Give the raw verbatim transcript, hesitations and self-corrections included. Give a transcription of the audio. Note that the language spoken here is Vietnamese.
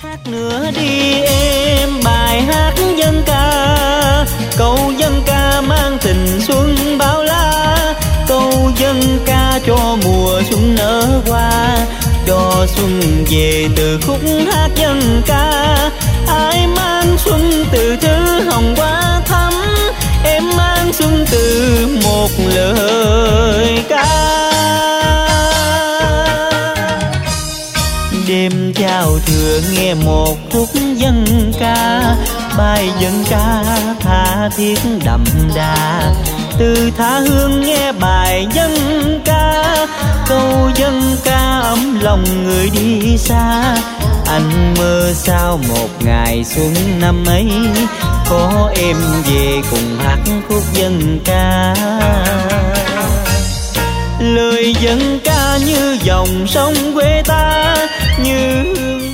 Hát nữa đi em bài hát dân ca, câu dân ca mang tình xuân bao la, câu dân ca cho mùa xuân nở hoa, cho xuân về từ khúc hát dân ca. Ai mang xuân từ thứ hồng hoa thắm, em mang xuân từ một lời ca. Đêm giao thừa nghe một khúc dân ca, bài dân ca tha thiết đậm đà. Từ tha hương nghe bài dân ca, câu dân ca ấm lòng người đi xa. Anh mơ sao một ngày xuân năm ấy, có em về cùng hát khúc dân ca. Lời dân ca như dòng sông quê ta, như